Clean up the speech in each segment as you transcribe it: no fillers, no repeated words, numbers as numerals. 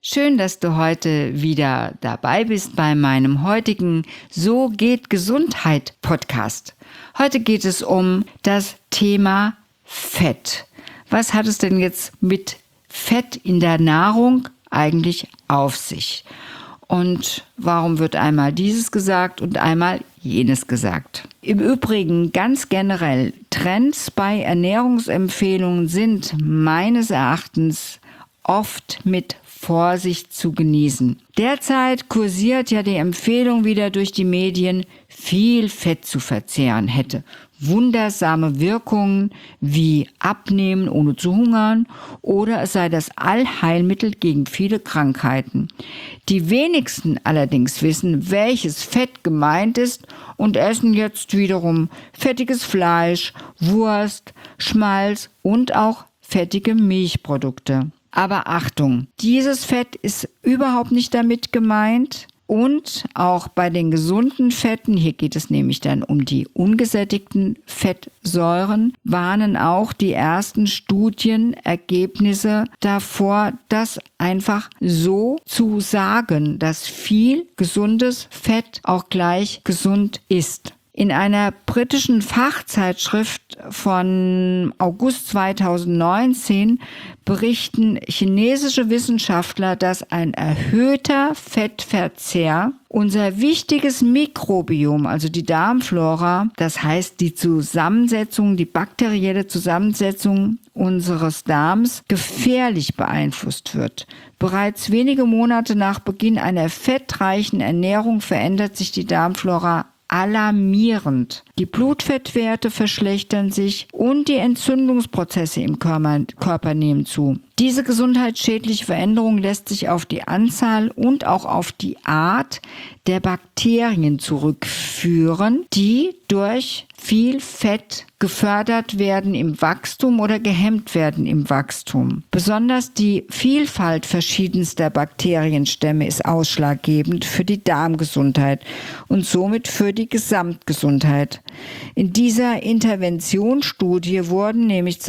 Schön, dass du heute wieder dabei bist bei meinem heutigen So geht Gesundheit Podcast. Heute geht es um das Thema Fett. Was hat es denn jetzt mit Fett in der Nahrung eigentlich auf sich? Und warum wird einmal dieses gesagt und einmal jenes gesagt? Im Übrigen ganz generell, Trends bei Ernährungsempfehlungen sind meines Erachtens oft mit Vorsicht zu genießen. Derzeit kursiert ja die Empfehlung wieder durch die Medien, viel Fett zu verzehren hätte wundersame Wirkungen wie Abnehmen ohne zu hungern oder es sei das Allheilmittel gegen viele Krankheiten. Die wenigsten allerdings wissen, welches Fett gemeint ist und essen jetzt wiederum fettiges Fleisch, Wurst, Schmalz und auch fettige Milchprodukte. Aber Achtung, dieses Fett ist überhaupt nicht damit gemeint. Und auch bei den gesunden Fetten, hier geht es nämlich dann um die ungesättigten Fettsäuren, warnen auch die ersten Studienergebnisse davor, das einfach so zu sagen, dass viel gesundes Fett auch gleich gesund ist. In einer britischen Fachzeitschrift von August 2019 berichten chinesische Wissenschaftler, dass ein erhöhter Fettverzehr unser wichtiges Mikrobiom, also die Darmflora, das heißt die Zusammensetzung, die bakterielle Zusammensetzung unseres Darms, gefährlich beeinflusst wird. Bereits wenige Monate nach Beginn einer fettreichen Ernährung verändert sich die Darmflora alarmierend. Die Blutfettwerte verschlechtern sich und die Entzündungsprozesse im Körper nehmen zu. Diese gesundheitsschädliche Veränderung lässt sich auf die Anzahl und auch auf die Art der Bakterien zurückführen, die durch viel Fett gefördert werden im Wachstum oder gehemmt werden im Wachstum. Besonders die Vielfalt verschiedenster Bakterienstämme ist ausschlaggebend für die Darmgesundheit und somit für die Gesamtgesundheit. In dieser Interventionsstudie wurden nämlich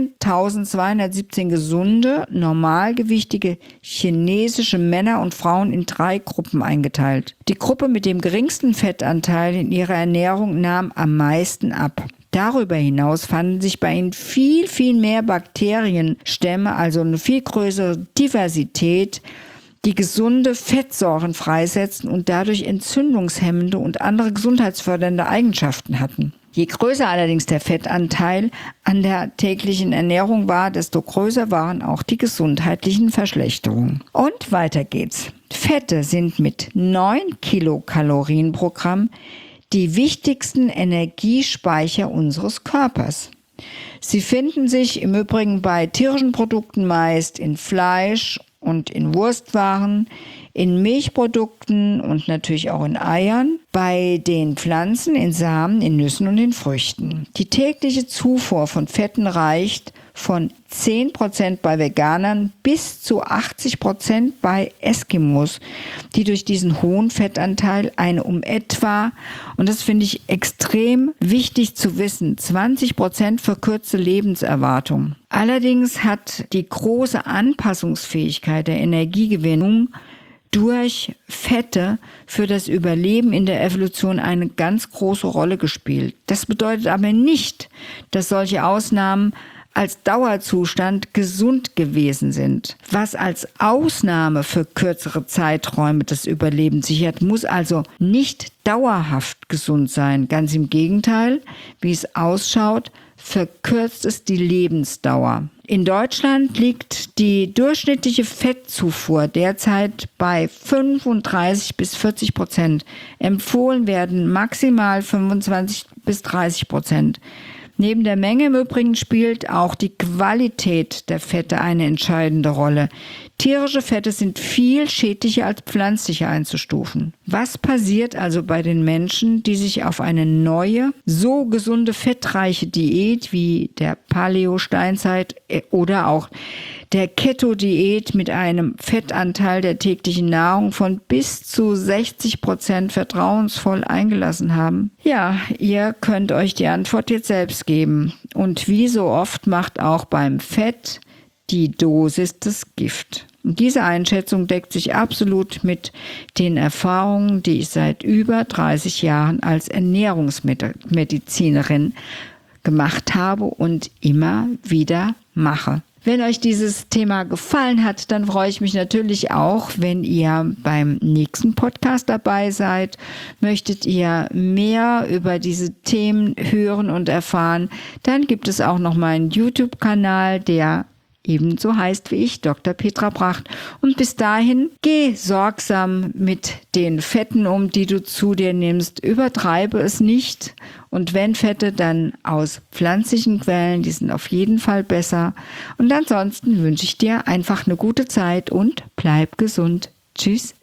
2217 gesunde, normalgewichtige chinesische Männer und Frauen in 3 Gruppen eingeteilt. Die Gruppe mit dem geringsten Fettanteil in ihrer Ernährung nahm am meisten ab. Darüber hinaus fanden sich bei ihnen viel, viel mehr Bakterienstämme, also eine viel größere Diversität, die gesunde Fettsäuren freisetzen und dadurch entzündungshemmende und andere gesundheitsfördernde Eigenschaften hatten. Je größer allerdings der Fettanteil an der täglichen Ernährung war, desto größer waren auch die gesundheitlichen Verschlechterungen. Und weiter geht's. Fette sind mit 9 Kilokalorien pro Gramm die wichtigsten Energiespeicher unseres Körpers. Sie finden sich im Übrigen bei tierischen Produkten meist in Fleisch und in Wurstwaren, in Milchprodukten und natürlich auch in Eiern, bei den Pflanzen, in Samen, in Nüssen und in Früchten. Die tägliche Zufuhr von Fetten reicht von 10% bei Veganern bis zu 80% bei Eskimos, die durch diesen hohen Fettanteil eine um etwa, und das finde ich extrem wichtig zu wissen, 20% verkürzte Lebenserwartung. Allerdings hat die große Anpassungsfähigkeit der Energiegewinnung durch Fette für das Überleben in der Evolution eine ganz große Rolle gespielt. Das bedeutet aber nicht, dass solche Ausnahmen als Dauerzustand gesund gewesen sind. Was als Ausnahme für kürzere Zeiträume das Überleben sichert, muss also nicht dauerhaft gesund sein. Ganz im Gegenteil, wie es ausschaut, verkürzt es die Lebensdauer. In Deutschland liegt die durchschnittliche Fettzufuhr derzeit bei 35-40%. Empfohlen werden maximal 25-30%. Neben der Menge im Übrigen spielt auch die Qualität der Fette eine entscheidende Rolle. Tierische Fette sind viel schädlicher als pflanzliche einzustufen. Was passiert also bei den Menschen, die sich auf eine neue, so gesunde, fettreiche Diät wie der Paleo-Steinzeit oder auch der Keto-Diät mit einem Fettanteil der täglichen Nahrung von bis zu 60% vertrauensvoll eingelassen haben? Ja, ihr könnt euch die Antwort jetzt selbst geben. Und wie so oft macht auch beim Fett die Dosis das Gift. Diese Einschätzung deckt sich absolut mit den Erfahrungen, die ich seit über 30 Jahren als Ernährungsmedizinerin gemacht habe und immer wieder mache. Wenn euch dieses Thema gefallen hat, dann freue ich mich natürlich auch, wenn ihr beim nächsten Podcast dabei seid. Möchtet ihr mehr über diese Themen hören und erfahren, dann gibt es auch noch meinen YouTube-Kanal, der ebenso heißt wie ich, Dr. Petra Bracht. Und bis dahin, geh sorgsam mit den Fetten um, die du zu dir nimmst. Übertreibe es nicht. Und wenn Fette, dann aus pflanzlichen Quellen, die sind auf jeden Fall besser. Und ansonsten wünsche ich dir einfach eine gute Zeit und bleib gesund. Tschüss.